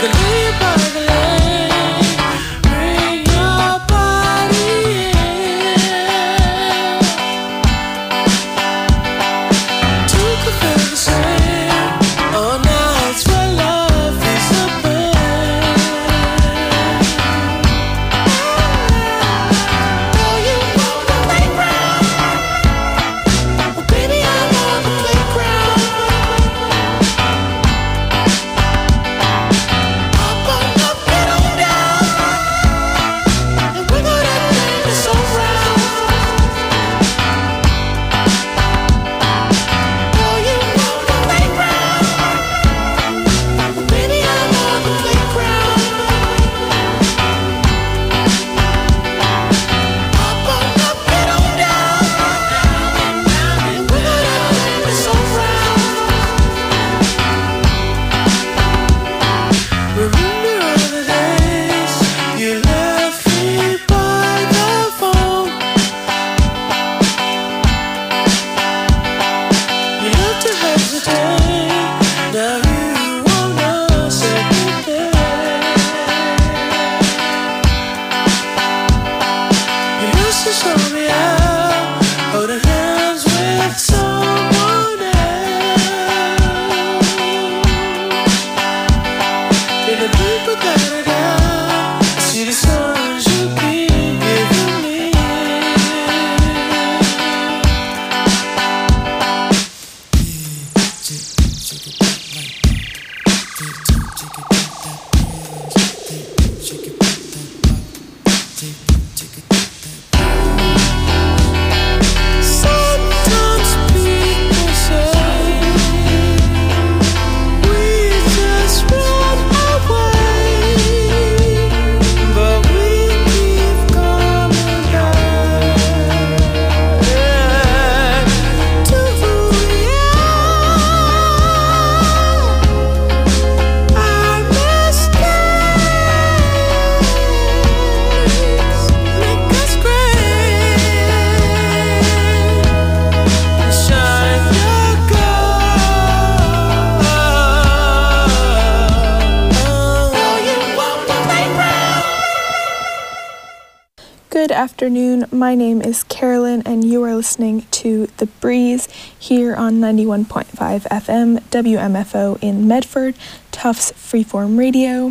Good afternoon, my name is Carolyn and you are listening to The Breeze here on 91.5 FM WMFO in Medford, Tufts Freeform Radio.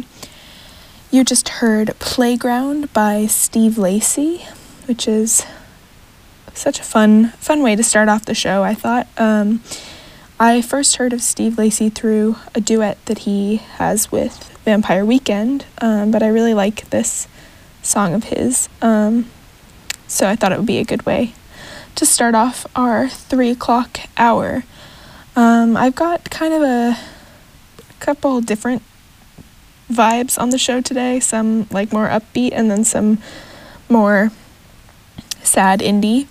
You just heard Playground by Steve Lacy, which is such a fun way to start off the show, I thought. I first heard of Steve Lacy through a duet that he has with Vampire Weekend, but I really like this song of his, so I thought it would be a good way to start off our 3 o'clock hour. I've got kind of a couple different vibes on the show today, some like more upbeat and then some more sad indie.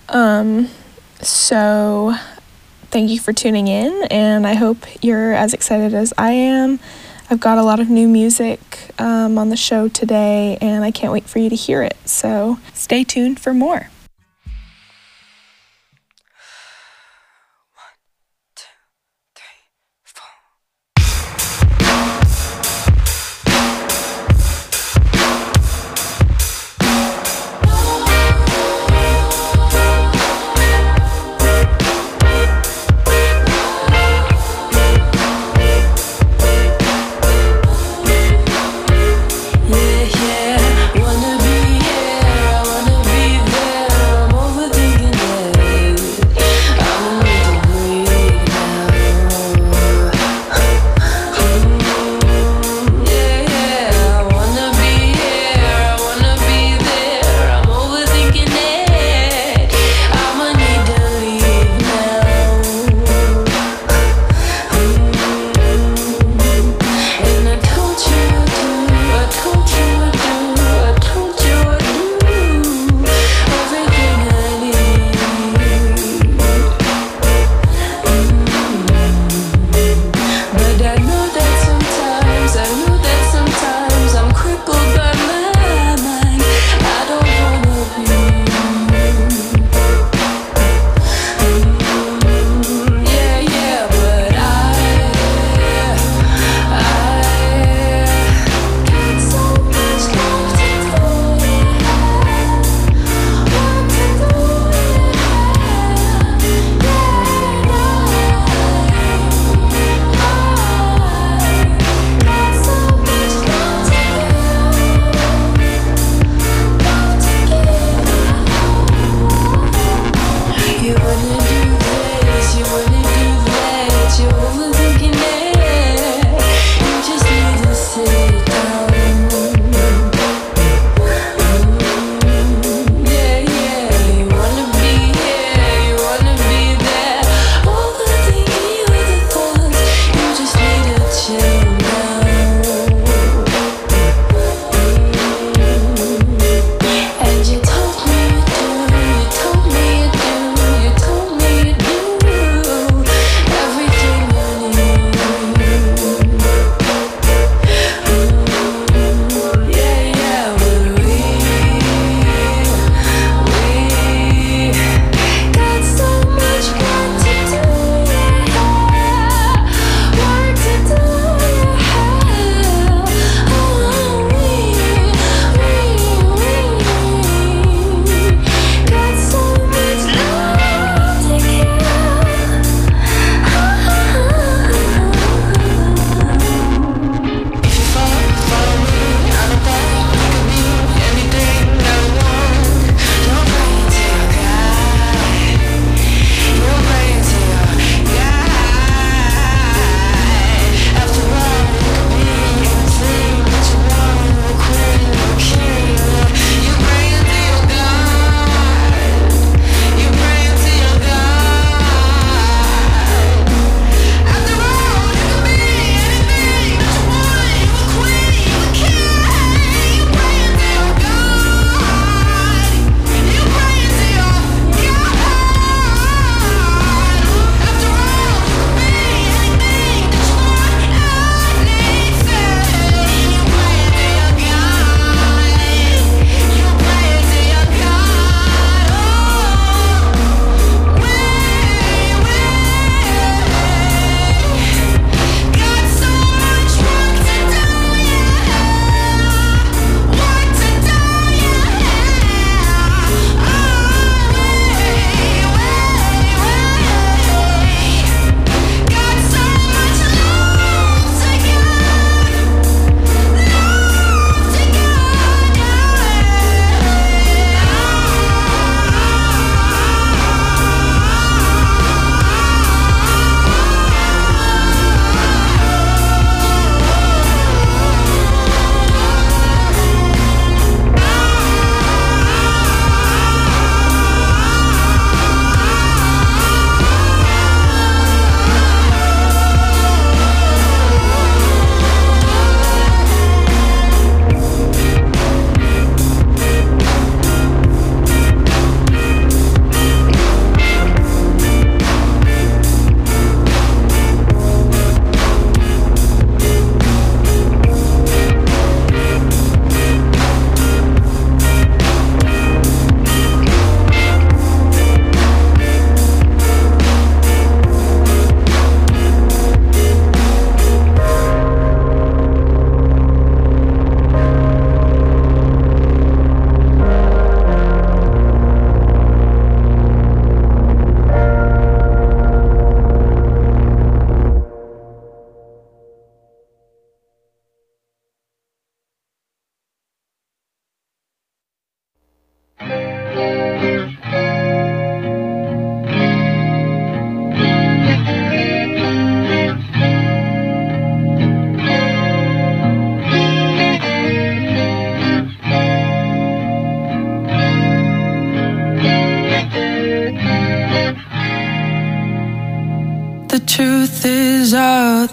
So thank you for tuning in, and I hope you're as excited as I am. I've got a lot of new music on the show today, and I can't wait for you to hear it. So stay tuned for more. Wanna be here, I wanna be there.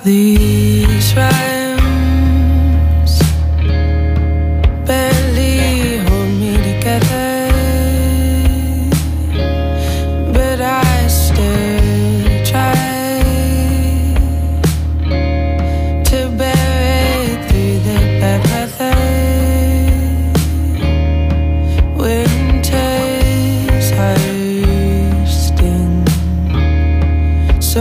These rhymes barely hold me together, but I still try to bear it through the bad weather. Winter's harsh sting, so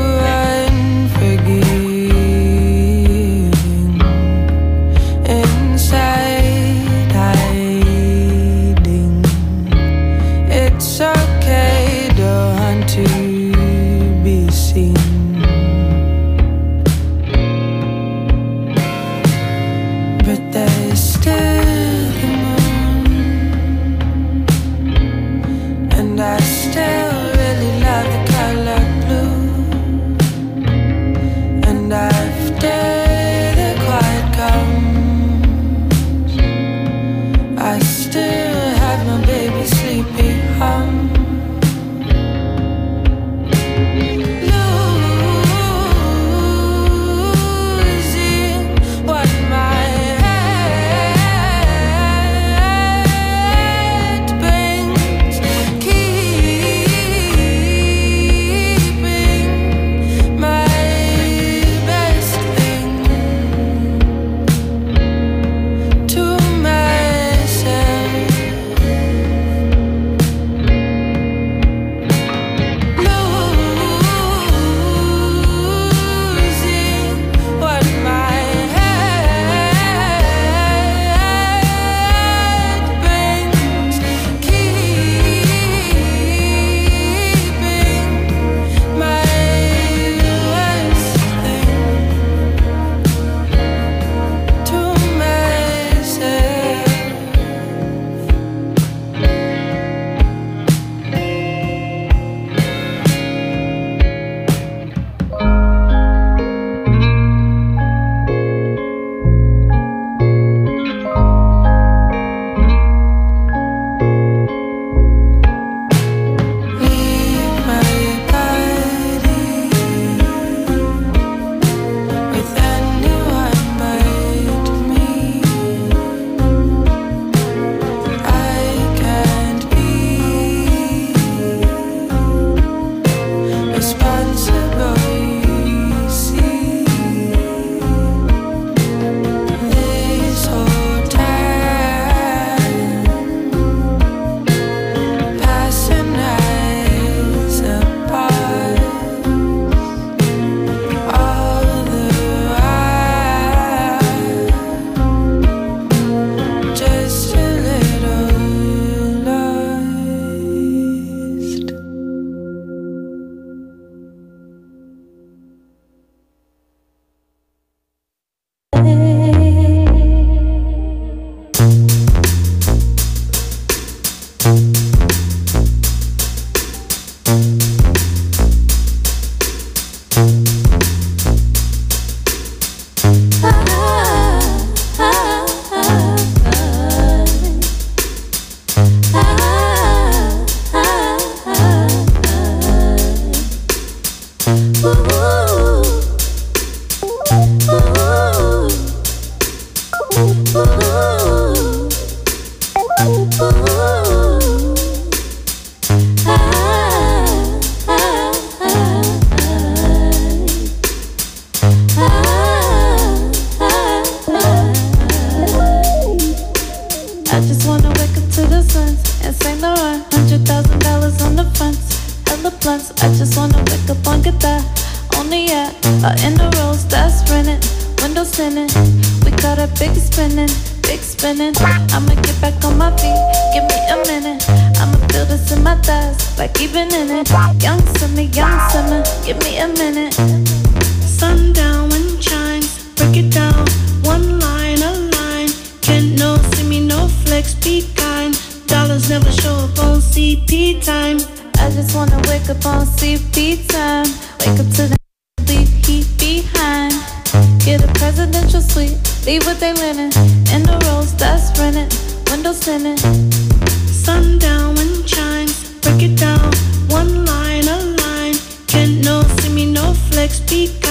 sundown wind chimes, break it down, one line, a line. Can't no see me, no flex, be kind.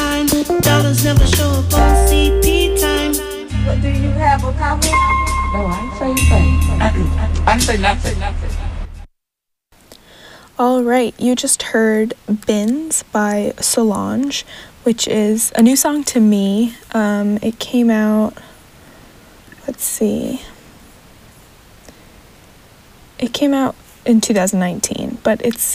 Dollars never show up on CP time. But do you have a comment? No, I ain't say anything. I didn't say nothing. All right, you just heard Bins by Solange, which is a new song to me. It came out, let's see. It came out in 2019, but it's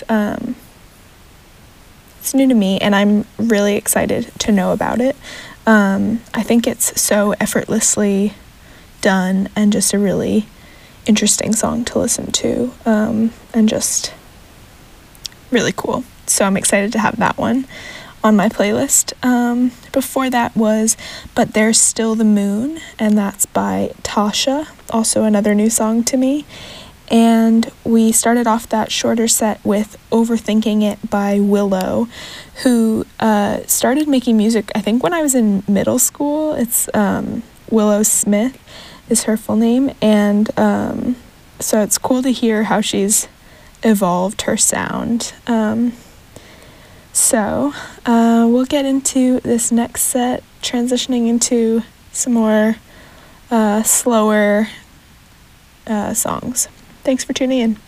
new to me, and I'm really excited to know about it. I think it's so effortlessly done and just a really interesting song to listen to, and just really cool. So I'm excited to have that one on my playlist. Before that was But There's Still the Moon, and that's by Tasha, also another new song to me. And we started off that shorter set with Overthinking It by Willow, who started making music, I think, when I was in middle school. It's Willow Smith is her full name, and so it's cool to hear how she's evolved her sound. So we'll get into this next set, transitioning into some more slower songs. Thanks for tuning in.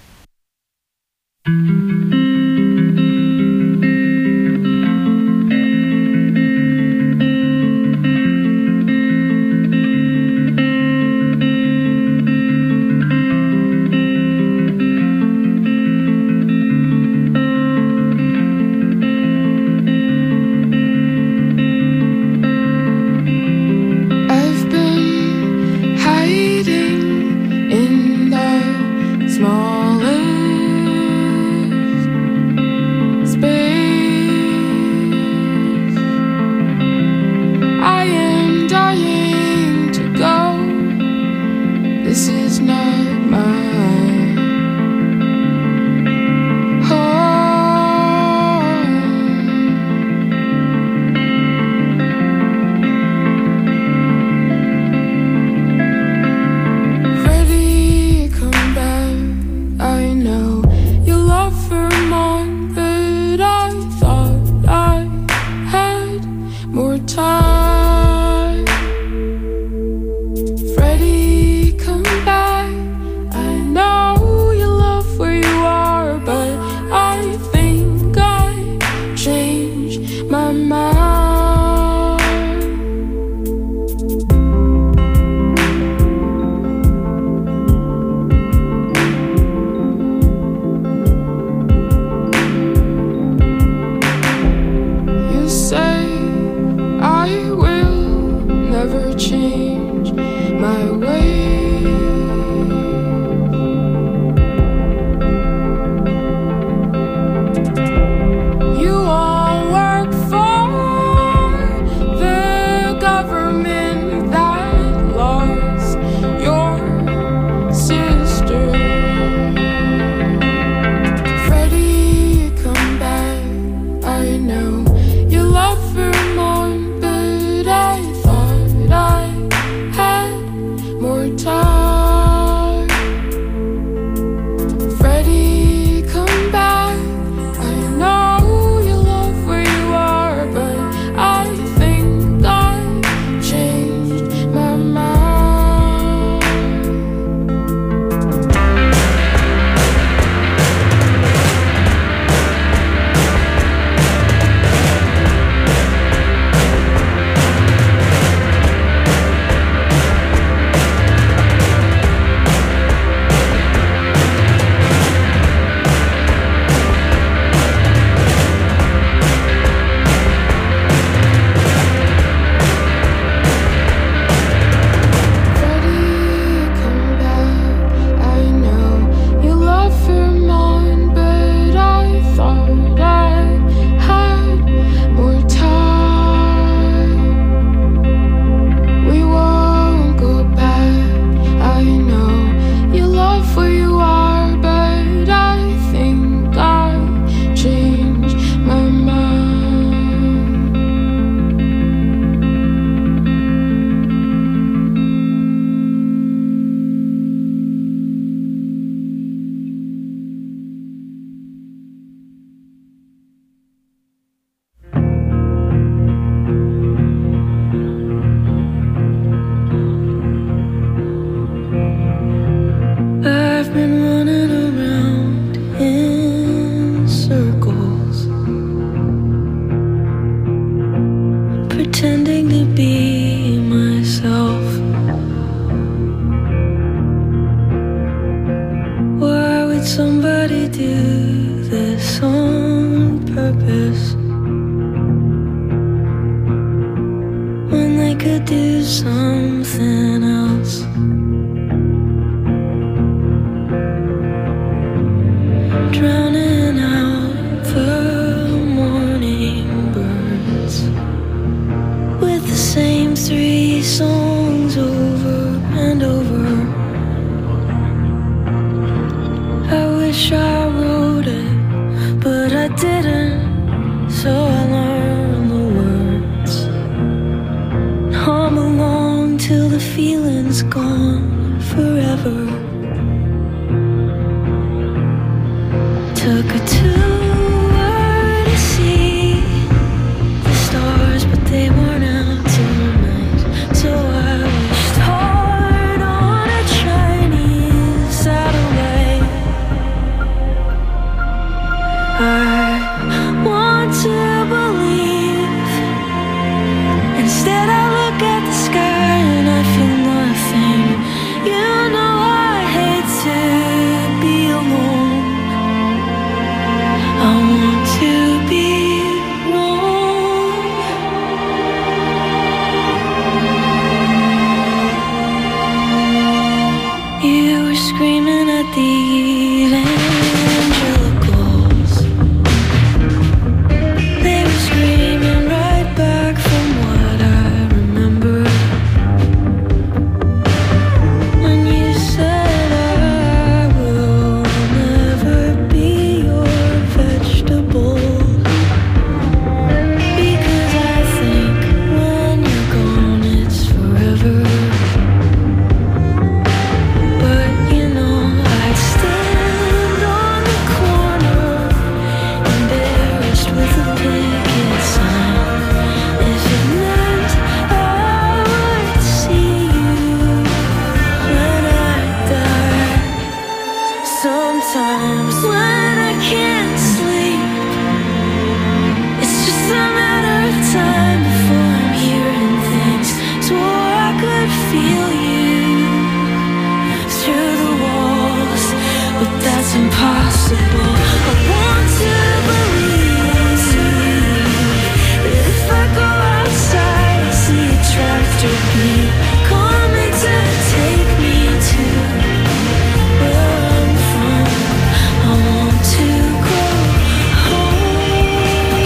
More time. songs over and over. I wish I wrote it, but I didn't, so I learned the words. Hum along till the feeling's gone forever. Took a tour to see the stars, but they weren't out tonight. So I wished hard on a Chinese satellite. I want to believe. Instead I look at the sky and I feel nothing. You know I hate to be alone. I want to be wrong. You were screaming at the evangelicals. They were screaming right back from what I remember. When you said I will never be your vegetable. Because I think when you're gone it's forever. But you know I'd stand on the corner, embarrassed with a picket sign, if it meant I would see you when I die. Sometimes when I can't sleep, it's just a matter of time before I'm hearing things. Swore I could feel you through the walls, but that's impossible. I want to believe that if I go outside, I see a tractor beam coming to take me to where I'm from. I want to go home.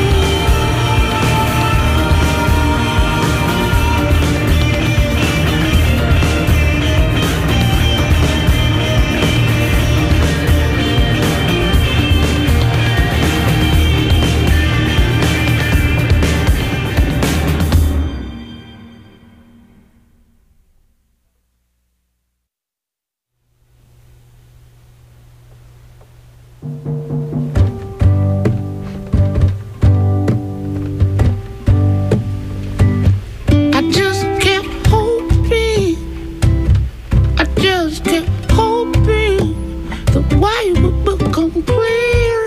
I just kept hoping, I just kept hoping the white would become clear.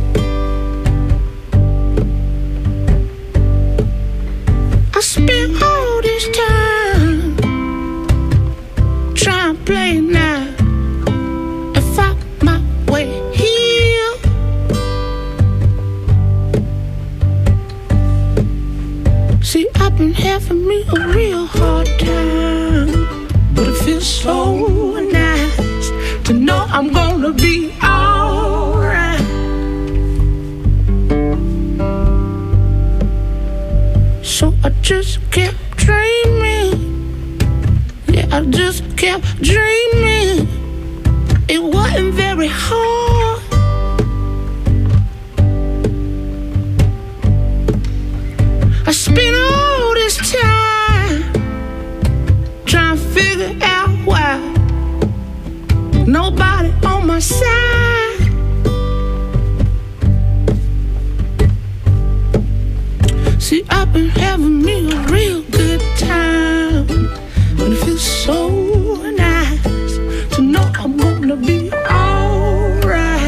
I spent all this time trying to play now and find my way here. See, I've been having me a real hard time, but it feels so nice to know I'm gonna be alright. So I just kept dreaming, yeah, I just kept dreaming. It wasn't very hard. I spent all this time trying to figure out why nobody on my side. See, I've been having me a real good time, but it feels so nice to know I'm gonna be alright.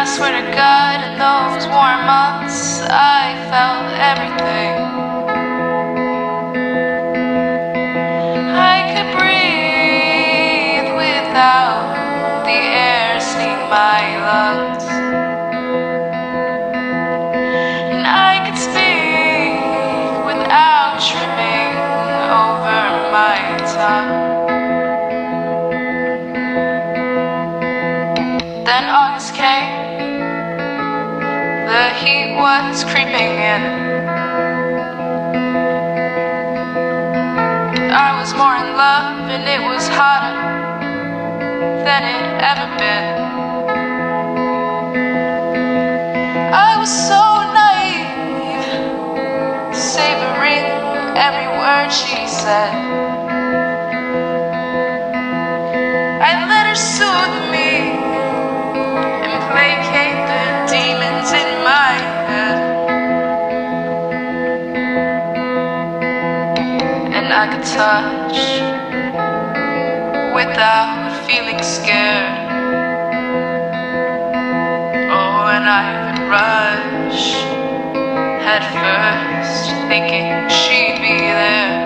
I swear to God, in those warm months, I felt everything. I could breathe without the air sting my lungs, and I could speak without tripping over my tongue. Then August came, the heat was creeping in. I was more in love and it was hotter than it ever been. I was so naive, savoring every word she said. I let her soothe me, placate the demons in my head, and I could touch without feeling scared. Oh, and I could rush head first, thinking she'd be there.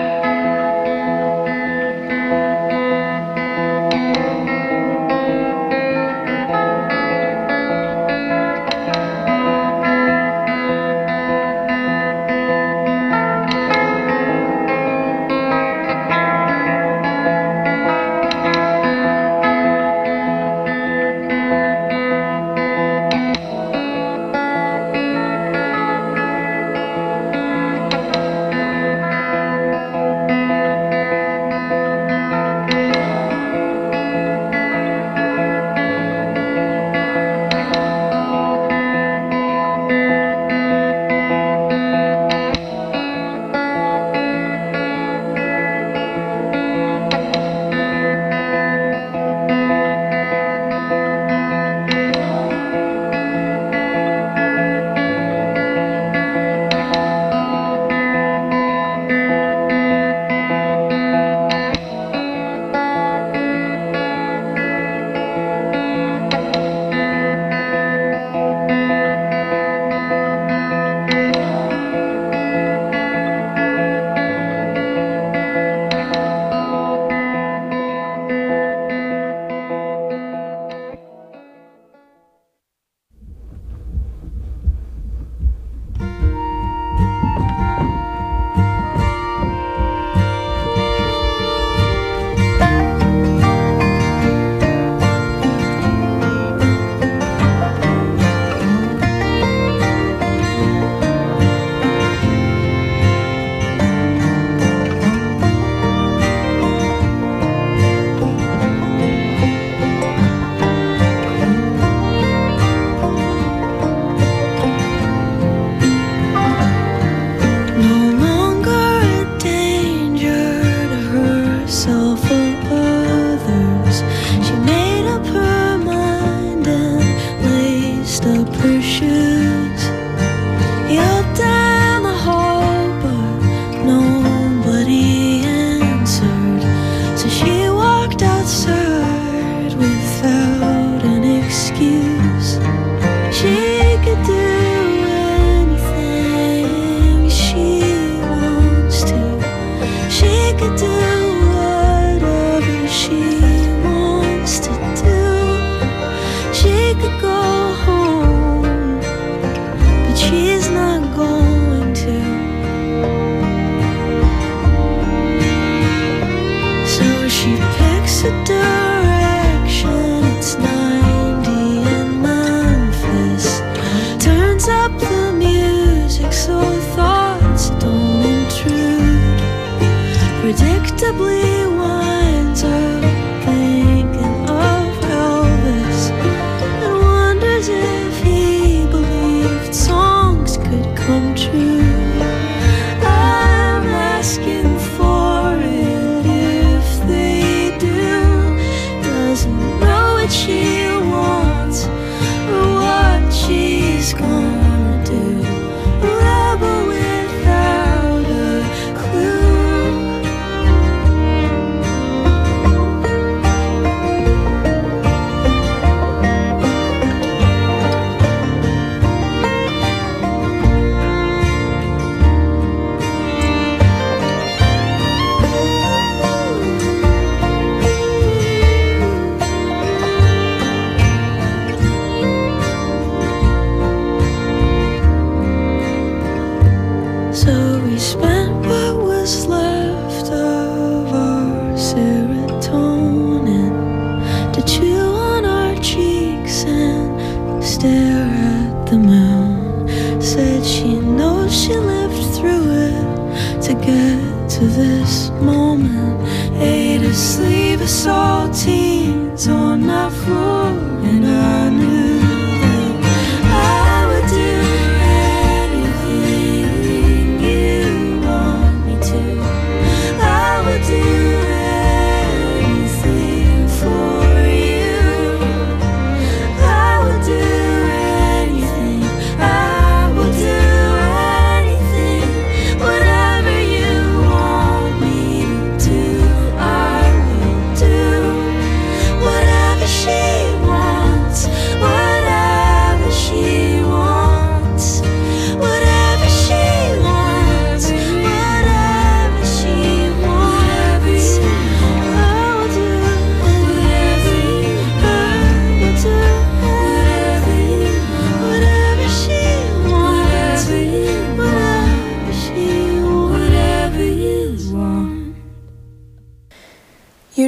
Predictably winds up thinking of Elvis and wonders if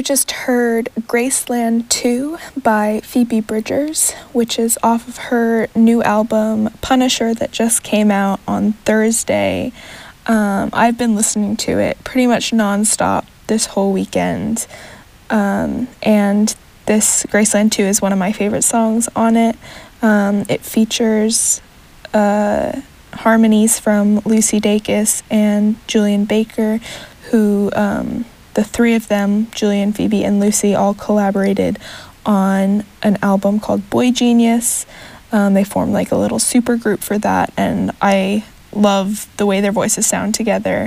You just heard Graceland 2 by Phoebe Bridgers, which is off of her new album Punisher that just came out on Thursday. I've been listening to it pretty much nonstop this whole weekend, and this Graceland 2 is one of my favorite songs on it. It features harmonies from Lucy Dacus and Julian Baker, who the three of them, Julian, Phoebe, and Lucy, all collaborated on an album called Boy Genius. They formed like a little super group for that, and I love the way their voices sound together.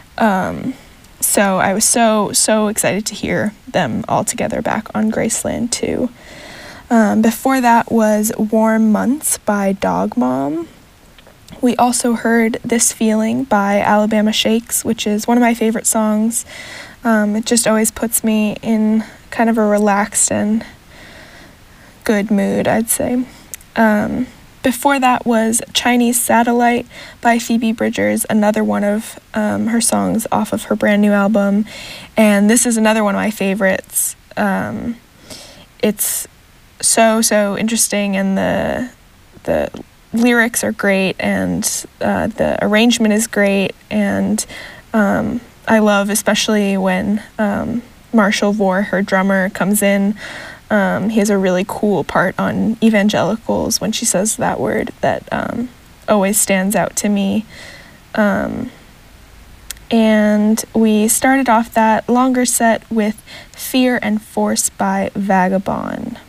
So I was so excited to hear them all together back on Graceland 2. Before that was Warm Months by Dog Mom. We also heard This Feeling by Alabama Shakes, which is one of my favorite songs. It just always puts me in kind of a relaxed and good mood, I'd say. Before that was Chinese Satellite by Phoebe Bridgers, another one of her songs off of her brand new album. And this is another one of my favorites. It's so interesting, and the lyrics are great, and the arrangement is great, and I love especially when Marshall Vore, her drummer, comes in. He has a really cool part on Evangelicals when she says that word that always stands out to me. And we started off that longer set with Fear and Force by Vagabond.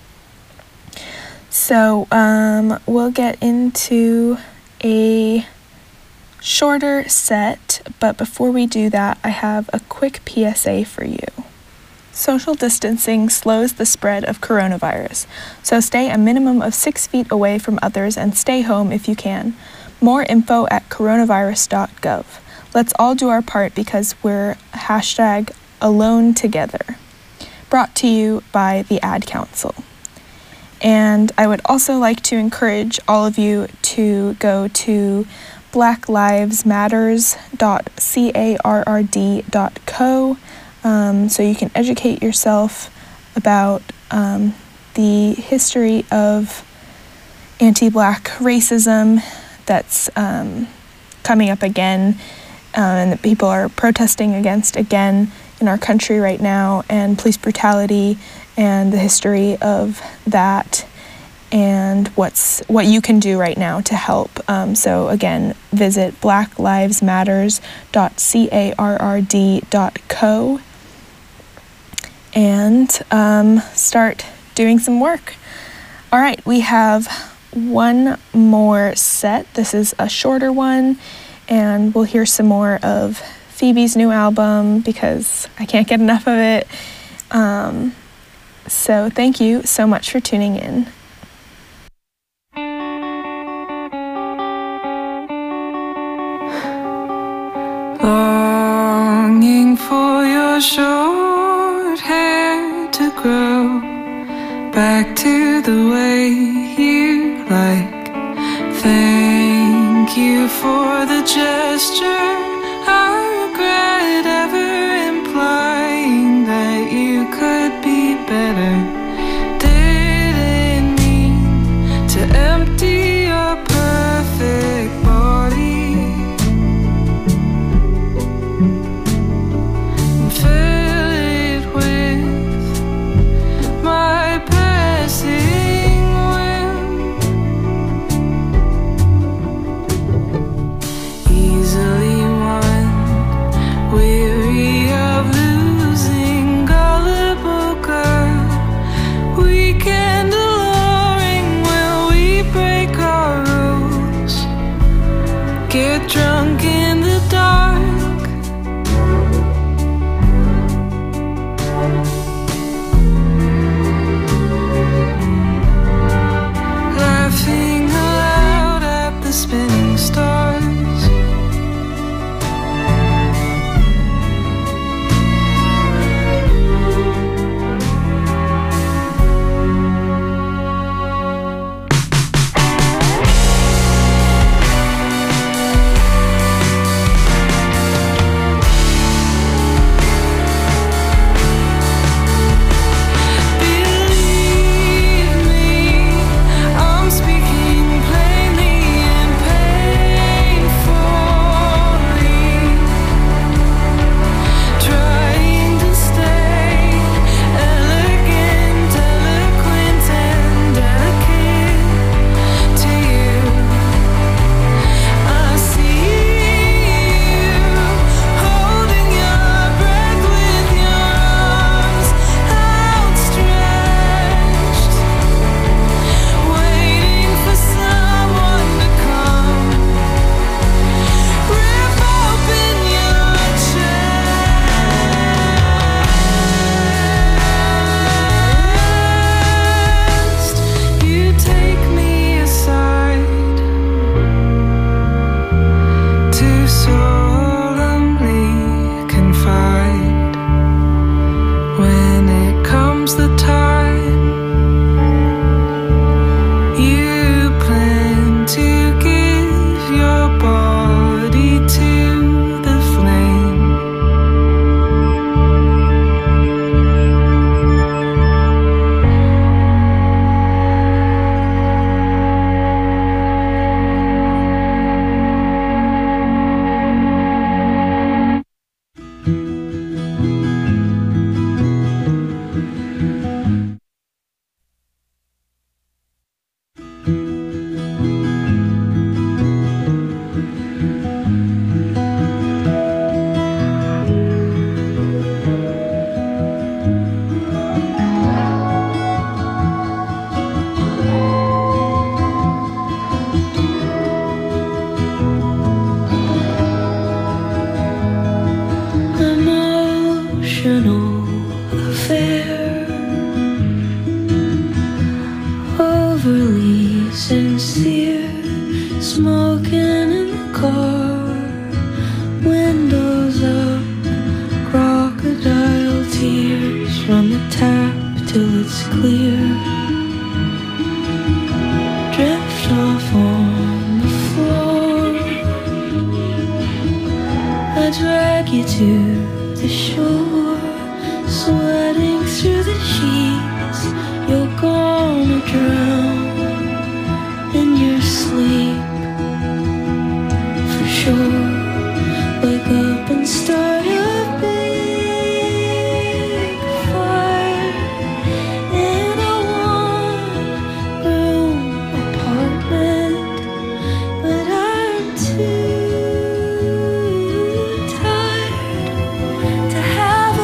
So we'll get into a shorter set, but before we do that, I have a quick PSA for you. Social distancing slows the spread of coronavirus, so stay a minimum of 6 feet away from others and stay home if you can. More info at coronavirus.gov. Let's all do our part because we're #AloneTogether. Brought to you by the Ad Council. And I would also like to encourage all of you to go to blacklivesmatters.carrd.co so you can educate yourself about the history of anti-Black racism that's coming up again, and that people are protesting against again in our country right now, and police brutality and the history of that, and what you can do right now to help. So again, visit blacklivesmatters.carrd.co and start doing some work. All right, we have one more set. This is a shorter one, and we'll hear some more of Phoebe's new album because I can't get enough of it. So thank you so much for tuning in. Longing for your short hair to grow back to the way you like. Thank you for the gesture. I regret ever implying that you could be better. Didn't mean to empty your perfect body and fill it with my passing whim. Easily won sincere, smoking in the car, windows up, crocodile tears, run the tap till it's clear, drift off on the floor, I drag you to the shore, sweating through the sheets, you're gonna drown in your sleep, for sure. Wake up and start a big fire in a one-room apartment, but I'm too tired to have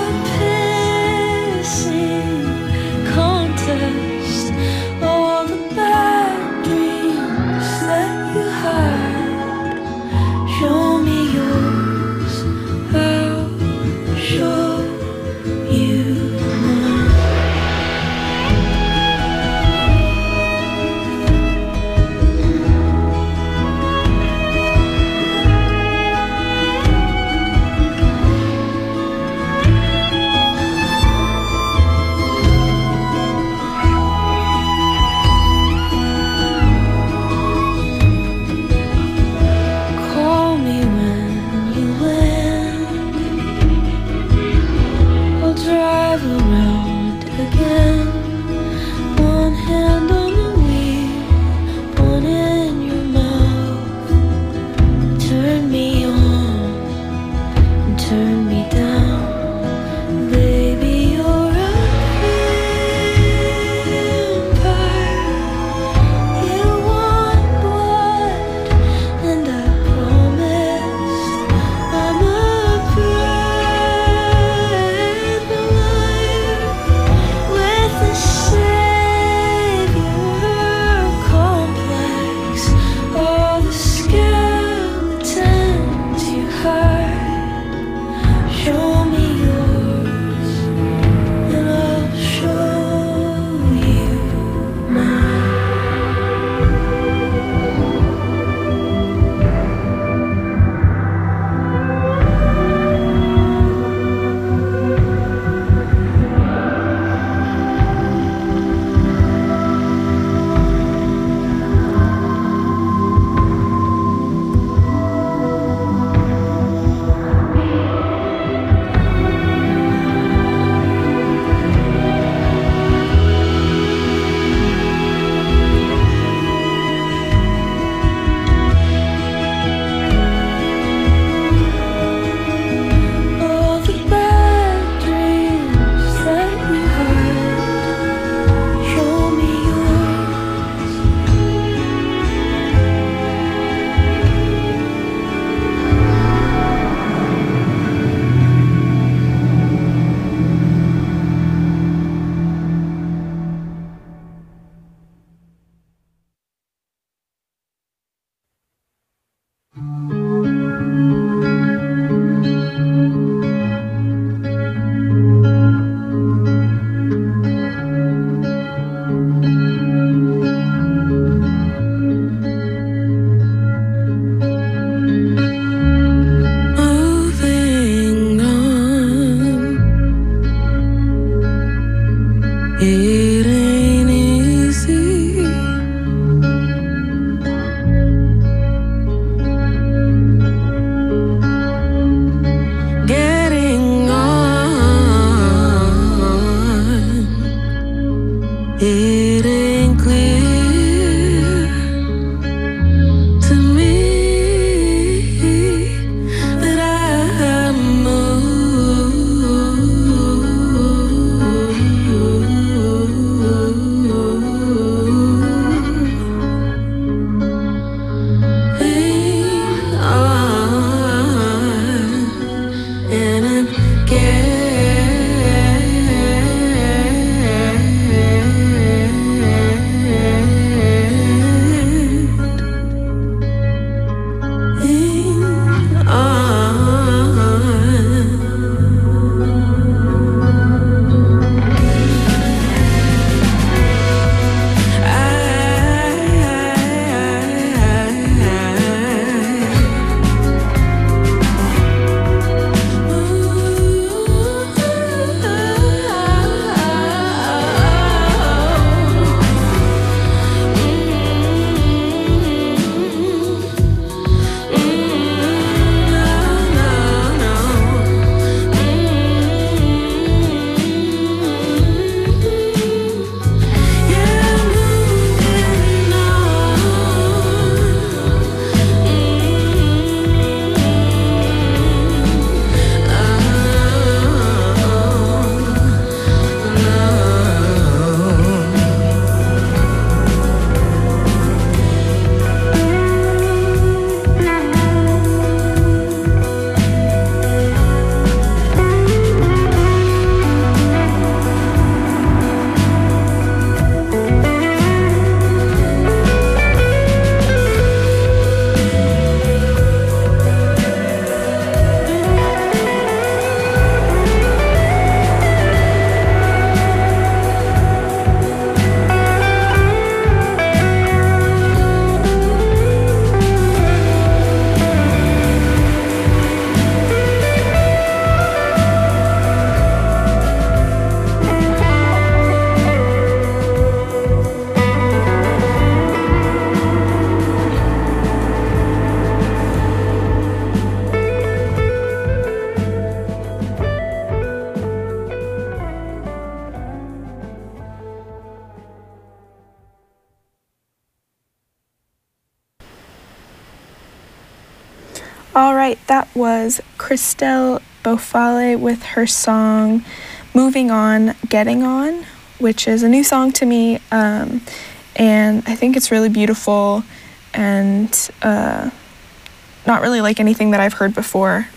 All right, that was Christelle Beaufale with her song Moving On, Getting On, which is a new song to me, and I think it's really beautiful and not really like anything that I've heard before.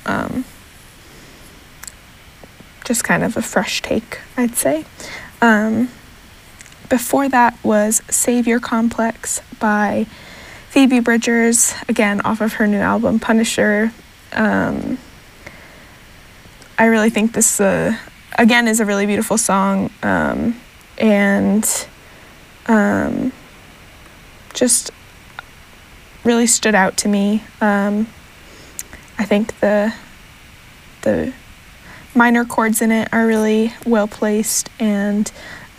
Just kind of a fresh take, I'd say. Before that was Savior Complex by Phoebe Bridgers, again off of her new album Punisher. I really think this again is a really beautiful song, and just really stood out to me. I think the minor chords in it are really well placed, and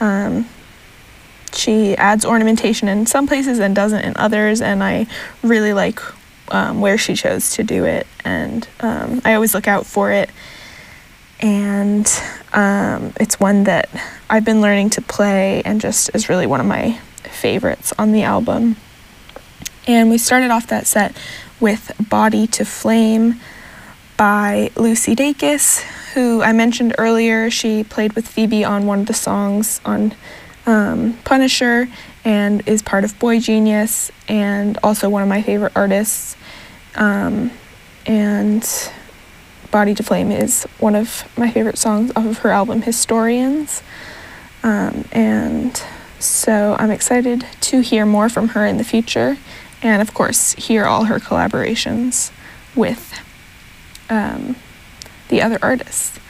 she adds ornamentation in some places and doesn't in others, and I really like where she chose to do it, and I always look out for it, and it's one that I've been learning to play and just is really one of my favorites on the album. And we started off that set with Body to Flame by Lucy Dacus, who I mentioned earlier. She played with Phoebe on one of the songs on Punisher and is part of Boy Genius, and also one of my favorite artists. And Body to Flame is one of my favorite songs off of her album Historians. And so I'm excited to hear more from her in the future, and of course hear all her collaborations with the other artists.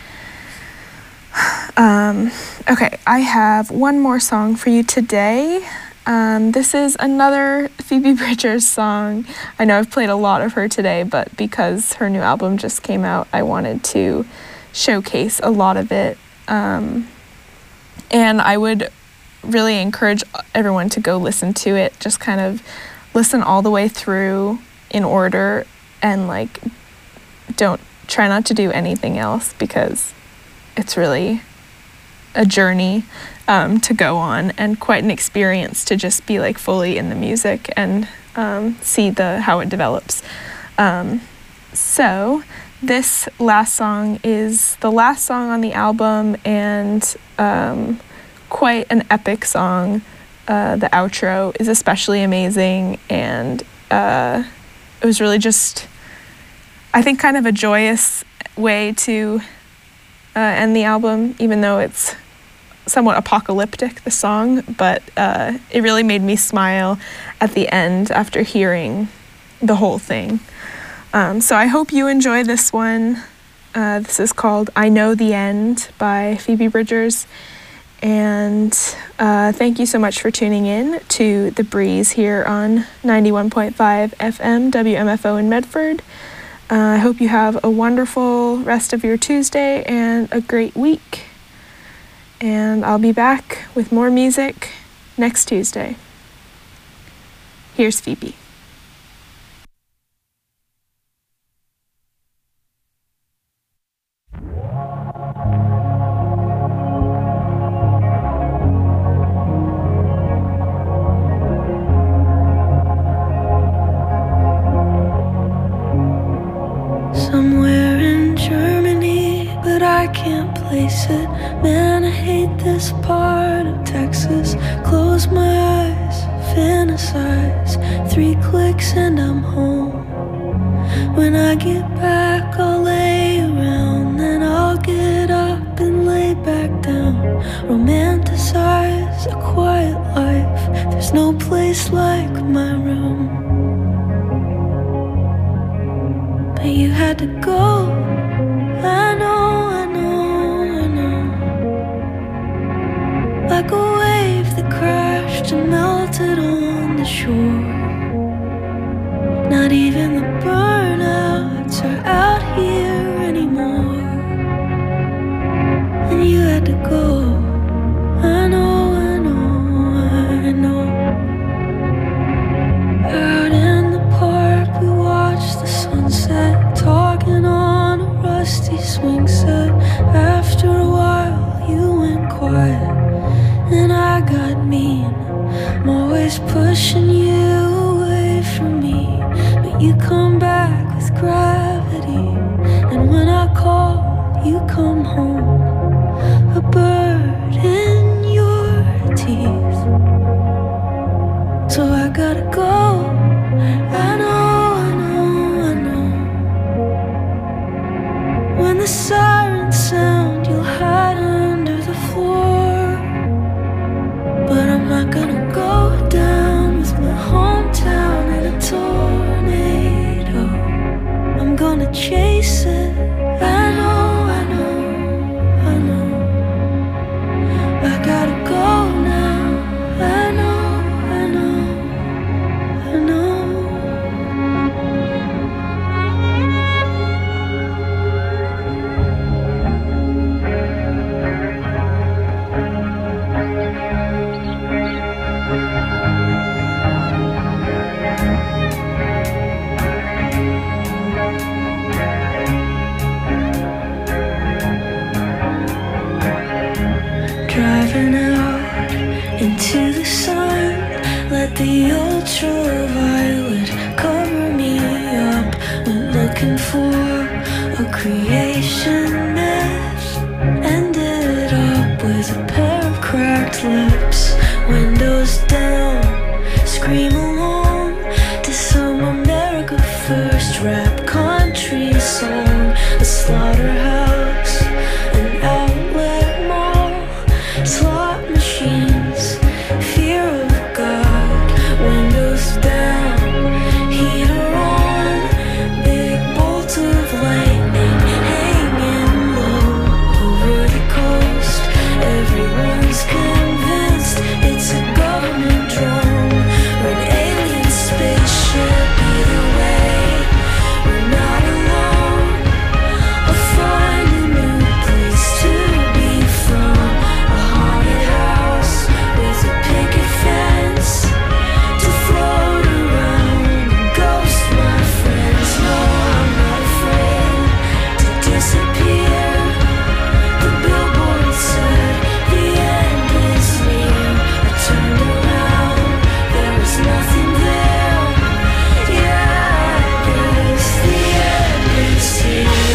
Okay, I have one more song for you today. This is another Phoebe Bridgers song. I know I've played a lot of her today, but because her new album just came out, I wanted to showcase a lot of it. And I would really encourage everyone to go listen to it. Just kind of listen all the way through in order, and like don't try not to do anything else, because it's really a journey to go on, and quite an experience to just be like fully in the music and see how it develops. So this last song is the last song on the album, and quite an epic song. The outro is especially amazing, and it was really just, I think, kind of a joyous way to end the album, even though it's somewhat apocalyptic, the song, but it really made me smile at the end after hearing the whole thing. So I hope you enjoy this one. This is called I Know the End by Phoebe Bridgers, and thank you so much for tuning in to The Breeze here on 91.5 FM WMFO in Medford. I hope you have a wonderful rest of your Tuesday and a great week. And I'll be back with more music next Tuesday. Here's Phoebe. Somewhere in Germany, but I can't place it. Man, I hate this part of Texas. Close my eyes, fantasize. 3 clicks and I'm home. When I get back, I'll lay around, then I'll get up and lay back down. Romanticize a quiet life. There's no place like my room. But you had to go. I know, I know, I know. Like a wave that crashed and melted on the shore. Not even the burnouts are out here anymore. And you had to go. I know, I know, I know. Out in the park we watched the sunset, talking on a rusty swing set. After a while you went quiet and I got mean. I'm always pushing you away from me, but you come back with gravity. city. And when I call, you come home, a bird in your teeth. So I gotta go. I know, I know, I know. When the sirens sound, you'll hide under the floor. But I'm not gonna go down with my hometown in a tornado. I'm gonna chase it. I know, I know, I know. I gotta go now. I know, I know, I know. Driving out into the sun, let the ultraviolet cover me up. Went looking for a creation mess, ended up with a pair of cracked lips. Windows down, scream along to some America First rap country song. A slaughterhouse, an outlet mall, slot machines, fear of God. Windows down, heater on, big bolt of lightning hanging low over the coast. Everyone's convinced it's a government drone or an alien spaceship. Either way, we're not alone. I'll find a new place to be from, a haunted house with a picket fence to float around and ghost my friends. No, I'm not afraid to disappear. The billboard said the end is near. I turned around, there was nothing there. Yeah, I guess the end is here.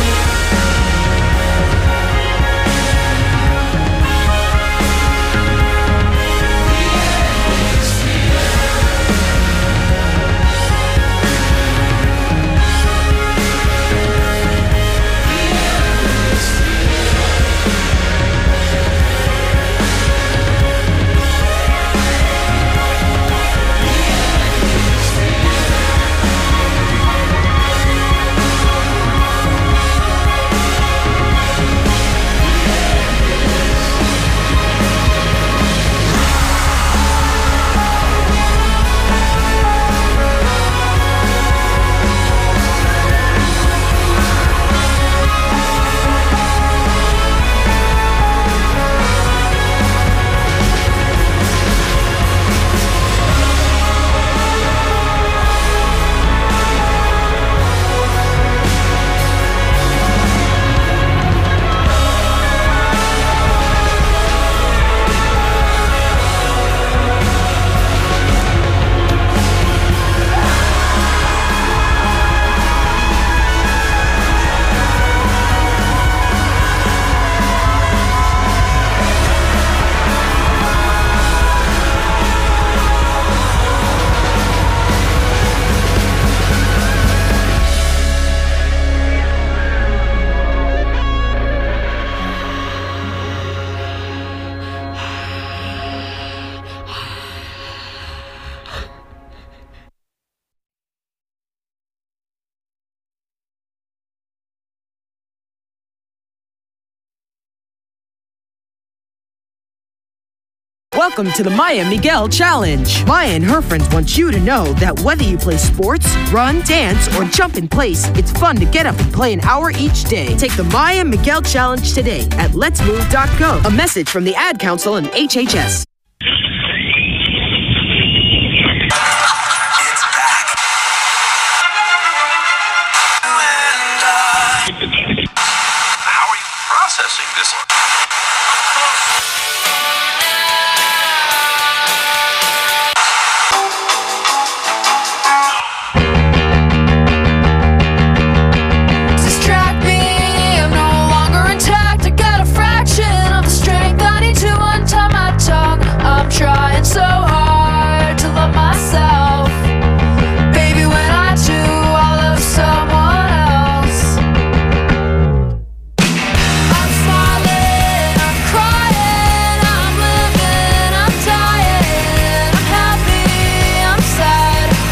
Welcome to the Maya Miguel Challenge. Maya and her friends want you to know that whether you play sports, run, dance, or jump in place, it's fun to get up and play an hour each day. Take the Maya Miguel Challenge today at letsmove.go. A message from the Ad Council and HHS.